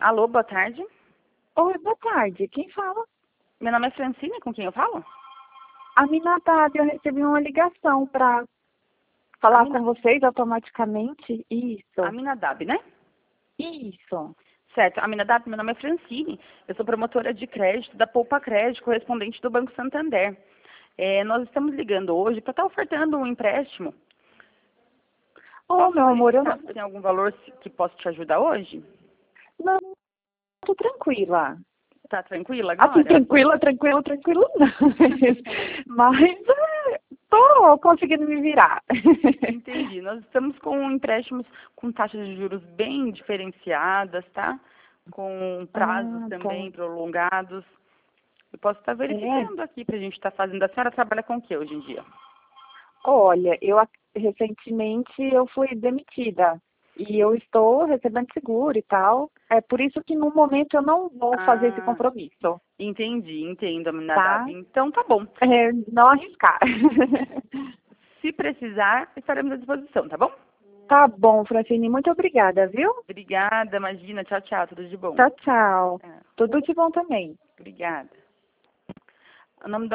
Alô, boa tarde. Oi, boa tarde. Quem fala? Meu nome é Francine, com quem eu falo? Aminadab, eu recebi uma ligação para falar Amina... com vocês automaticamente. Isso. Aminadab, né? Isso. Certo. Aminadab, meu nome é Francine. Eu sou promotora de crédito da Poupa Crédito, correspondente do Banco Santander. Nós estamos ligando hoje para estar ofertando um empréstimo. Ô, meu amor, eu não... Tem algum valor que possa te ajudar hoje? Não, tô tranquila. Tá tranquila Assim, agora? tranquila não. Mas tô conseguindo me virar. Entendi. Nós estamos com empréstimos com taxas de juros bem diferenciadas, tá? Com prazos Tá. também prolongados. Eu posso estar verificando aqui para a gente estar fazendo. A senhora trabalha com o que hoje em dia? Olha, recentemente eu fui demitida. E eu estou recebendo seguro e tal. É por isso que no momento eu não vou fazer esse compromisso. Entendo, Tá? Aminadab. Então tá bom. Não arriscar. Se precisar, estaremos à disposição, tá bom? Tá bom, Francine. Muito obrigada, viu? Obrigada, imagina. Tchau, tchau. Tudo de bom. Tchau, tchau. Tudo de bom também. Obrigada. O nome